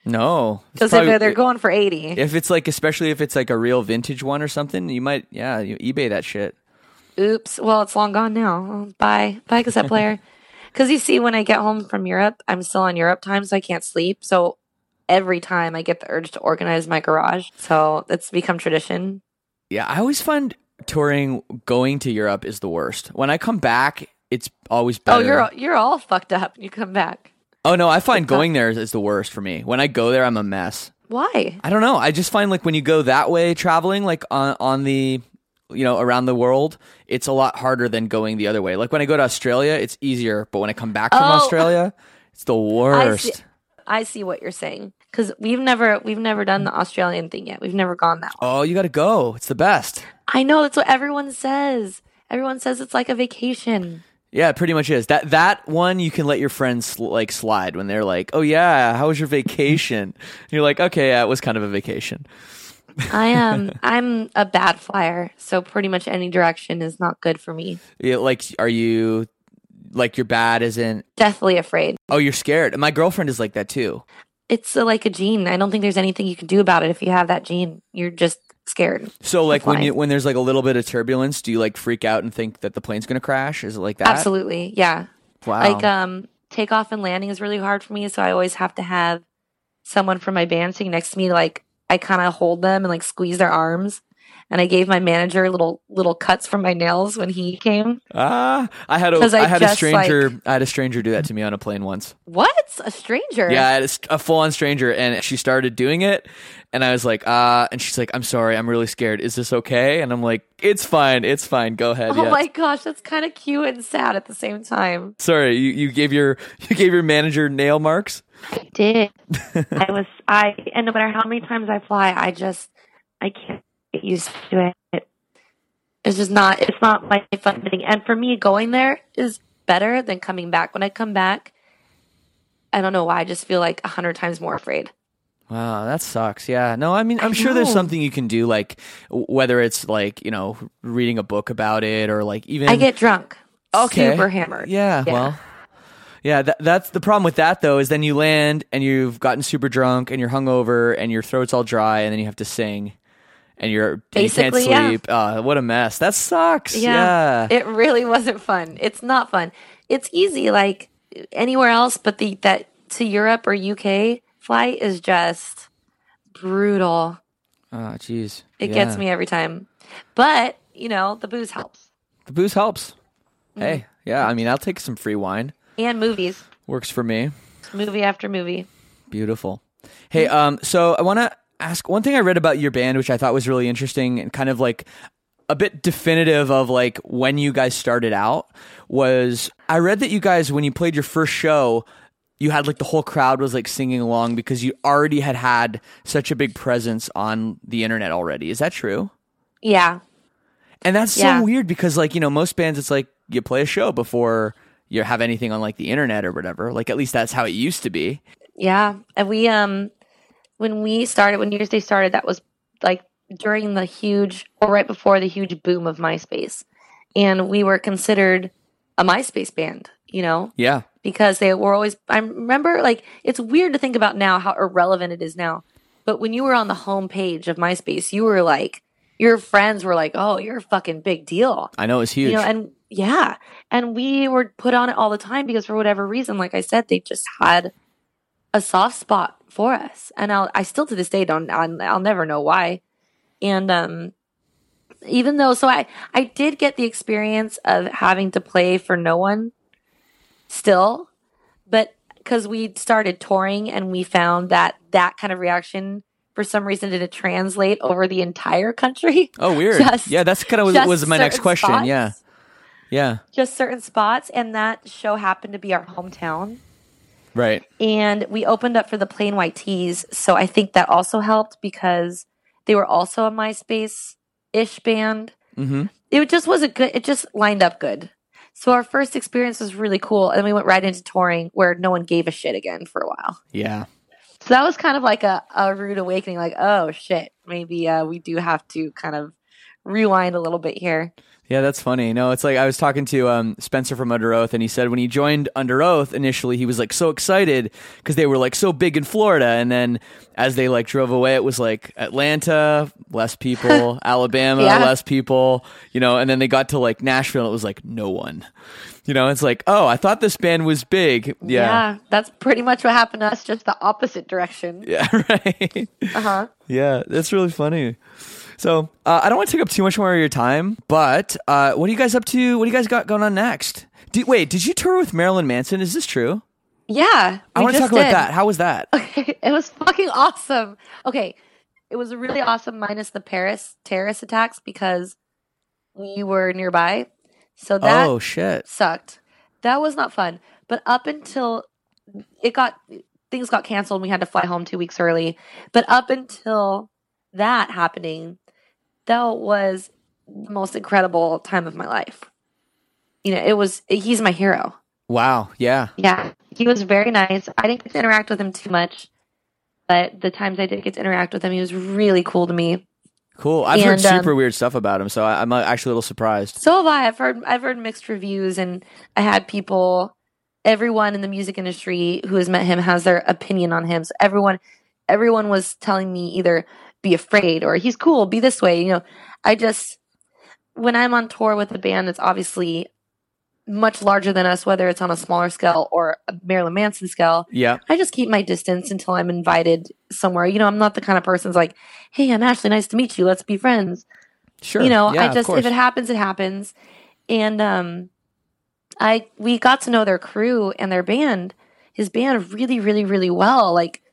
No, It's Because probably- if they're going for eighty. if it's like, especially if it's like a real vintage one or something, you might, yeah, you eBay that shit. Oops. Well, it's long gone now. Well, Bye. Bye, cassette player. Because you see, when I get home from Europe, I'm still on Europe time, so I can't sleep. So every time I get the urge to organize my garage. So it's become tradition. Yeah, I always find touring, going to Europe is the worst. When I come back, it's always better. Oh, you're you're all fucked up. You come back. Oh no, I find going there is the worst for me. When I go there, I'm a mess. Why? I don't know. I just find like when you go that way traveling, like on on the, you know, around the world, it's a lot harder than going the other way. Like when I go to Australia, it's easier, but when I come back from Oh. Australia, it's the I worst. see, I see what you're saying. Because we've never we've never done the Australian thing yet. We've never gone that way. Oh, you got to go. It's the best. I know, that's what everyone says. Everyone says it's like a vacation. Yeah, it pretty much is. That that one you can let your friends sl- like slide when they're like, "Oh yeah, how was your vacation?" And you're like, "Okay, yeah, it was kind of a vacation." I am I'm a bad flyer, so pretty much any direction is not good for me. Yeah, like, are you like you're bad as in? Deathly afraid. Oh, you're scared. My girlfriend is like that too. It's uh, like a gene. I don't think there's anything you can do about it if you have that gene. You're just scared. So like when flying. you when there's like a little bit of turbulence, do you like freak out and think that the plane's gonna crash? Is it like that? Absolutely. Yeah. Wow. Like um takeoff and landing is really hard for me, so I always have to have someone from my band sitting next to me. Like I kind of hold them and like squeeze their arms. And I gave my manager little little cuts from my nails when he came. Ah, I had a 'Cause I I had a just, stranger like- I had a stranger do that to me on a plane once. What? A stranger? Yeah, I had a, s- a full on stranger, and she started doing it, and I was like, ah, and she's like, I'm sorry, I'm really scared. Is this okay? And I'm like, it's fine, it's fine. Go ahead. Oh yeah. my gosh, that's kind of cute and sad at the same time. Sorry, you, you gave your you gave your manager nail marks. I did. I was I and no matter how many times I fly, I just I can't get used to it. It's just not it's not my fun thing. And for me, going there is better than coming back. When I come back, I don't know why, I just feel like a hundred times more afraid. Wow, that sucks. Yeah. No, I mean, I'm I sure there's know. something you can do, like w- whether it's like, you know, reading a book about it or like even. I get drunk. okay. Super hammered. Yeah, well. Yeah, that, that's the problem with that though, is then you land and you've gotten super drunk and you're hungover and your throat's all dry and then you have to sing and you're and Basically, you yeah. can't sleep. Uh, what a mess. That sucks. Yeah. Yeah, it really wasn't fun. It's not fun. It's easy, like anywhere else, but the that to Europe or U K flight is just brutal. Oh, jeez. It Yeah. gets me every time. But you know, the booze helps, The booze helps. Mm-hmm. Hey, yeah. I mean, I'll take some free wine. and movies, Works for me. movie after movie. Beautiful. Hey, um, so I want to ask one thing I read about your band, which I thought was really interesting and kind of like a bit definitive of like when you guys started out, was I read that you guys, when you played your first show, you had like the whole crowd was like singing along because you already had had such a big presence on the internet already. Is that true? Yeah, And that's Yeah. so weird because like, you know, most bands, it's like you play a show before you have anything on like the internet or whatever. Like at least that's how it used to be. yeah. And we um, when we started, when New Year's Day started, that was like during the huge, or right before the huge boom of MySpace, and we were considered a MySpace band. You know, Yeah. because they were always, I remember, like, it's weird to think about now how irrelevant it is now. But when you were on the home page of MySpace, you were like, your friends were like, oh, you're a fucking big deal. I know, it was huge. You know, and yeah. And we were put on it all the time because for whatever reason, like I said, they just had a soft spot for us. And I'll, I still to this day don't, I'll, I'll never know why. And, um, even though, so I, I did get the experience of having to play for no one still, but because we started touring and we found that that kind of reaction for some reason didn't translate over the entire country. Oh, weird. Just- yeah, that's kind of was, just was my next certain question. spots. Yeah. Yeah. Just certain spots, and that show happened to be our hometown. Right. And we opened up for the Plain White Tees, so I think that also helped because they were also a MySpace-ish band. Mm-hmm. It just wasn't good. It just lined up good. So our first experience was really cool. And then we went right into touring where no one gave a shit again for a while. Yeah. So that was kind of like a, a rude awakening. Like, oh shit, maybe uh, we do have to kind of rewind a little bit here. Yeah, that's funny. No, it's like I was talking to um, Spencer from Under Oath, and he said when he joined Under Oath initially, he was like so excited because they were like so big in Florida, and then as they like drove away, it was like Atlanta, less people, Alabama, Yeah. less people, you know, and then they got to like Nashville, and it was like no one. You know, it's like, oh, I thought this band was big. Yeah. Yeah, that's pretty much what happened to us, just the opposite direction. Yeah, right. Uh-huh. Yeah, that's really funny. So uh, I don't want to take up too much more of your time, but uh, what are you guys up to? What do you guys got going on next? Did, wait, did you tour with Marilyn Manson? Is this true? Yeah. I we want to just talk about did. that. How was that? It was fucking awesome. Okay, it was really awesome minus the Paris terrorist attacks because we were nearby. So that Oh, shit. sucked. That was not fun. But up until it got things got canceled and we had to fly home two weeks early. But up until that happening, that was the most incredible time of my life. You know, it was he's my hero. Wow. Yeah. Yeah. He was very nice. I didn't get to interact with him too much, but the times I did get to interact with him, he was really cool to me. Cool. I've heard And, um, super weird stuff about him, so I, I'm uh, actually a little surprised. So have I. I've heard I've heard mixed reviews, and I had people, everyone in the music industry who has met him has their opinion on him. So everyone, everyone was telling me either be afraid or he's cool, be this way. You know, I just when I'm on tour with a band that's obviously much larger than us, whether it's on a smaller scale or a Marilyn Manson scale, Yeah. I just keep my distance until I'm invited somewhere. You know, I'm not the kind of person who's like, hey, I'm Ashley, nice to meet you, let's be friends. Sure. You know, Yeah, I of just course. if it happens, it happens. And um I we got to know their crew and their band, his band really, really, really well. Like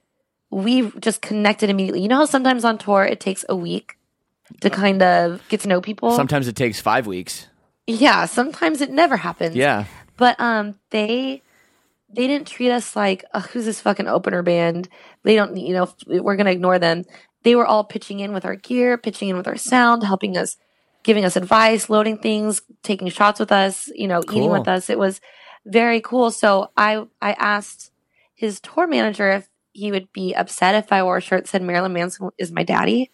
we just connected immediately. You know how sometimes on tour it takes a week to kind of get to know people? Sometimes it takes five weeks. Yeah, sometimes it never happens. Yeah. But um they they didn't treat us like, oh, who's this fucking opener band? They don't, you know, we're going to ignore them. They were all pitching in with our gear, pitching in with our sound, helping us, giving us advice, loading things, taking shots with us, you know, eating Cool. with us. It was very cool. So I, I asked his tour manager if he would be upset if I wore a shirt that said Marilyn Manson is my daddy.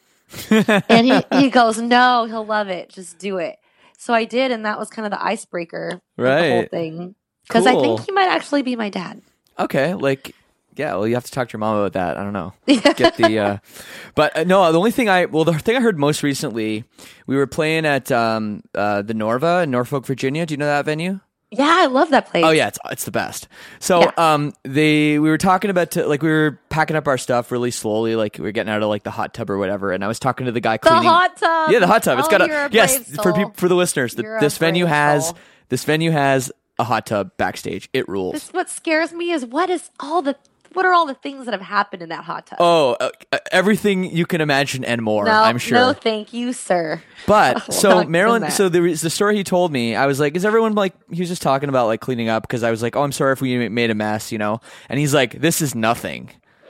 And he, he goes, no, he'll love it. Just do it. So I did. And that was kind of the icebreaker of the whole Right. thing. Because I Cool. think he might actually be my dad. Okay. Like, yeah, well, you have to talk to your mom about that. I don't know. Get the, uh, but uh, no, the only thing I, well, the thing I heard most recently, we were playing at um, uh, the Norva in Norfolk, Virginia. Do you know that venue? Yeah, I love that place. Oh yeah, it's it's the best. So Yeah. um they we were talking about to, like we were packing up our stuff really slowly, like we were getting out of like the hot tub or whatever, and I was talking to the guy The cleaning hot tub. Yeah, the hot tub. It's Oh, got you're a a yes brave for soul. peop for the listeners. The, You're a this venue brave has soul. this venue has a hot tub backstage. It rules. This, what scares me is what is all the what are all the things that have happened in that hot tub? Oh, uh, uh, everything you can imagine and more. no, I'm sure. no, thank you, sir. But Well, so not Marilyn, that. so there was the story he told me. I was like, "Is everyone like?" He was just talking about like cleaning up because I was like, "Oh, I'm sorry if we made a mess," you know. And he's like, "This is nothing,"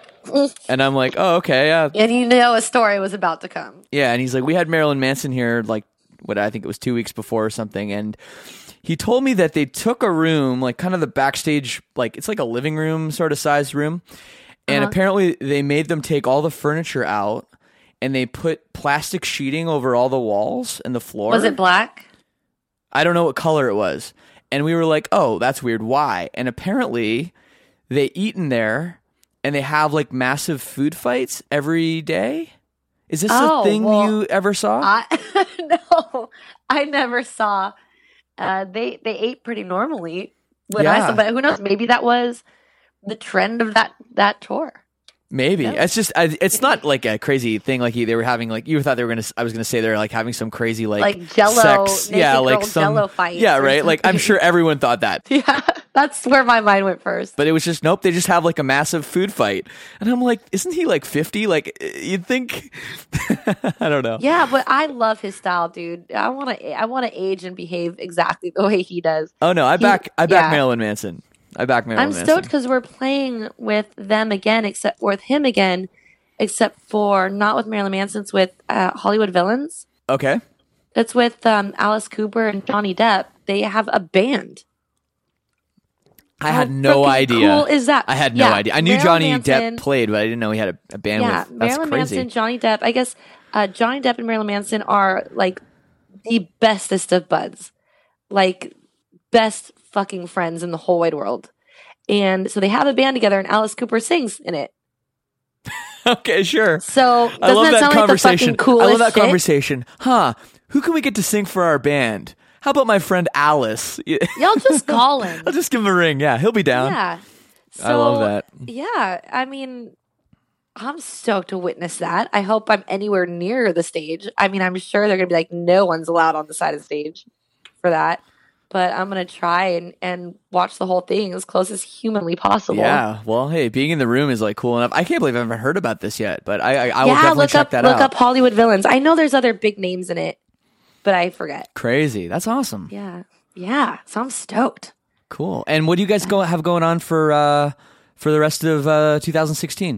and I'm like, "Oh, okay, yeah, And you know a story was about to come. yeah." And he's like, "We had Marilyn Manson here, like what I think it was two weeks before or something," and he told me that they took a room, like kind of the backstage, like it's like a living room sort of sized room, and Uh-huh. apparently they made them take all the furniture out. And they put plastic sheeting over all the walls and the floor. Was it black? I don't know what color it was. And we were like, oh, that's weird. Why? And apparently they eat in there and they have like massive food fights every day. Is this Oh, a thing well, you ever saw? I no, I never saw. Uh, they they ate pretty normally when I Yeah. saw, but who knows? Maybe that was the trend of that that tour. Maybe. Yeah. It's just, I, it's not like a crazy thing. Like they were having like, you thought they were going to, I was going to say they're like having some crazy like, Like Jell-O, sex. naked Yeah. Like girl some, Jell-O fights yeah, or right. Like I'm something. sure everyone thought that. Yeah, that's where my mind went first. But it was just nope. They just have like a massive food fight, and I'm like, isn't he like fifty? Like you'd think. I don't know. Yeah, but I love his style, dude. I want to I want to age and behave exactly the way he does. Oh no, I He- back. I back yeah. Marilyn Manson. I back Marilyn I'm Manson. stoked because we're playing with them again, except with him again, except for not with Marilyn Manson. It's with uh, Hollywood Villains. Okay. It's with um, Alice Cooper and Johnny Depp. they have a band. I had How no freaking idea. cool is that? I had no Yeah, idea. I knew Marilyn Johnny Manson- Depp played, but I didn't know he had a, a band Yeah, with. That's Marilyn crazy. Manson, Johnny Depp. I guess uh, Johnny Depp and Marilyn Manson are like the bestest of buds, like best fucking friends in the whole wide world. And so they have a band together, and Alice Cooper sings in it. Okay, sure. So doesn't I love that, that sound like the conversation. fucking coolest I love that shit? conversation. Huh? Who can we get to sing for our band? How about my friend Alice? Y'all just call him. I'll just give him a ring. Yeah, he'll be down. Yeah. So, I love that. Yeah. I mean, I'm stoked to witness that. I hope I'm anywhere near the stage. I mean, I'm sure they're going to be like, no one's allowed on the side of the stage for that. But I'm going to try and, and watch the whole thing as close as humanly possible. Yeah. Well, hey, being in the room is like cool enough. I can't believe I haven't heard about this yet, but I, I, I will yeah, definitely look check up, that look out. up Hollywood Villains. I know there's other big names in it, but I forget. Crazy. That's awesome. Yeah. Yeah. So I'm stoked. Cool. And what do you guys go have going on for uh, for the rest of uh, two thousand sixteen?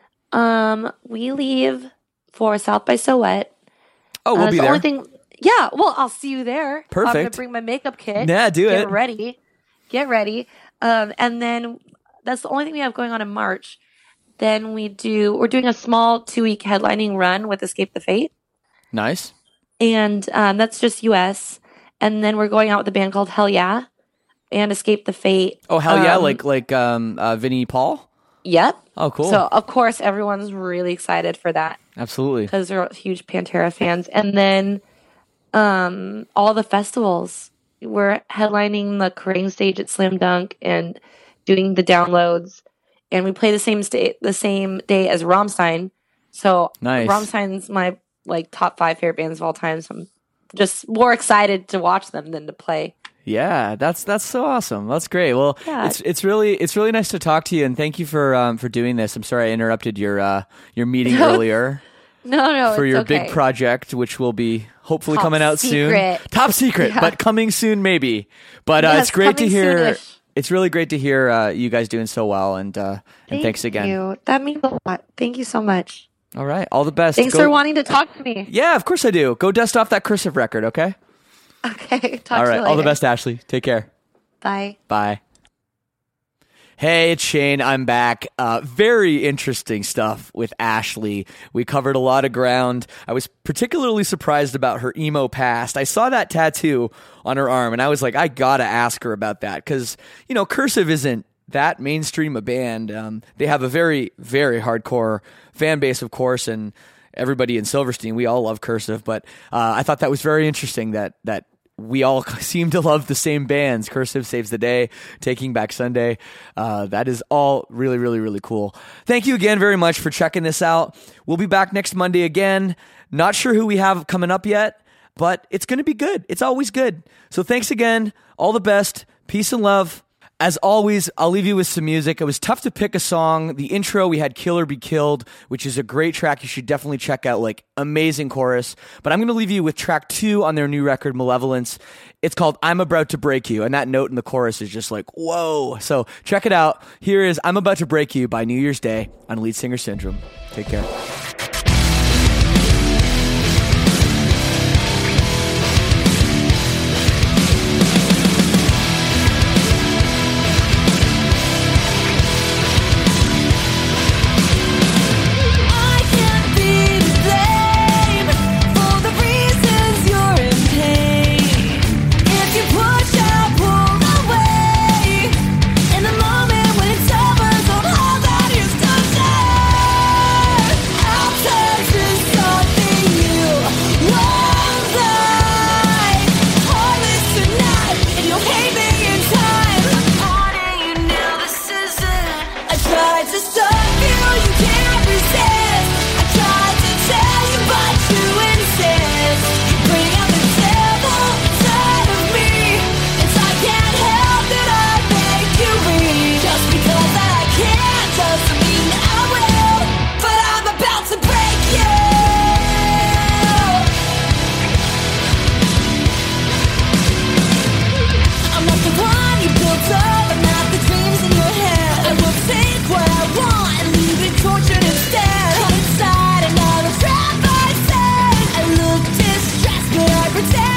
Um, we leave for South by Southwest. Oh, we'll Uh, be the there. only thing, yeah. Well, I'll see you there. I'm gonna Perfect. bring my makeup kit. Yeah, do Get it. ready. Get ready. Um, and then that's the only thing we have going on in March. Then we do. We're doing a small two week headlining run with Escape the Fate, Nice. and um, that's just U S. And then we're going out with a band called Hell Yeah and Escape the Fate. Oh, hell yeah. Um, like like um, uh, Vinnie Paul? Yep. Oh, cool. So of course everyone's really excited for that. Absolutely. Because they're huge Pantera fans. And then um, all the festivals. We're headlining the Crane stage at Slam Dunk and doing the downloads. And we play the same sta- the same day as Rammstein. So Nice. Rammstein's my like top five favorite bands of all time. So I'm just more excited to watch them than to play. Yeah, that's that's so awesome. That's great. Well, Yeah. it's it's really it's really nice to talk to you, and thank you for um, for doing this. I'm sorry I interrupted your uh, your meeting earlier No, no, for it's your okay. big project, which will be hopefully Top coming out secret. soon. Top secret, Yeah. but coming soon maybe. But uh, Yes, it's great to coming hear. soonish. It's really great to hear uh, you guys doing so well, and uh, and Thank thanks again. you. That means a lot. Thank you so much. All right, all the best. Thanks Go- for wanting to talk to me. Yeah, of course I do. Go dust off that cursive record, okay? Okay. Talk All to right, you all the later. best, Ashley. Take care. Bye. Bye. Hey, it's Shane. I'm back. Uh, very interesting stuff with Ashley. We covered a lot of ground. I was particularly surprised about her emo past. I saw that tattoo on her arm, and I was like, I gotta ask her about that because, you know, Cursive isn't that mainstream a band. Um, they have a very, very hardcore fan base, of course, and everybody in Silverstein, we all love Cursive. But uh, I thought that was very interesting that that. We all seem to love the same bands. Cursive Saves the Day, Taking Back Sunday. Uh, that is all really, really, really cool. Thank you again very much for checking this out. We'll be back next Monday again. Not sure who we have coming up yet, but it's going to be good. It's always good. So thanks again. All the best. Peace and love. As always, I'll leave you with some music. It was tough to pick a song. The intro, we had Kill or Be Killed, which is a great track. You should definitely check out, like, amazing chorus. But I'm going to leave you with track two on their new record, Malevolence. It's called I'm About to Break You, and that note in the chorus is just like, whoa. So check it out. Here is I'm About to Break You by New Year's Day on Lead Singer Syndrome. Take care. I can't be to blame for the reasons you're in pain. If you push, I'll pull away. In the moment when it's over, don't hold that you still share. I'll touch is something you won't like. Heartless tonight, and you'll hate me in time. I'm warning you now, this isn't. I tried to stop you, you can't resist. I tried to tell you, but you insist. You bring out the devil inside of me. It's I can't help that I make you weak. Just because I can't doesn't mean I will. But I'm about to break you. I'm not the one you built up, I'm not the dreams in your head. I will take what I want and leave it tortured instead. Come inside another trap I set. I look distressed, but I pretend.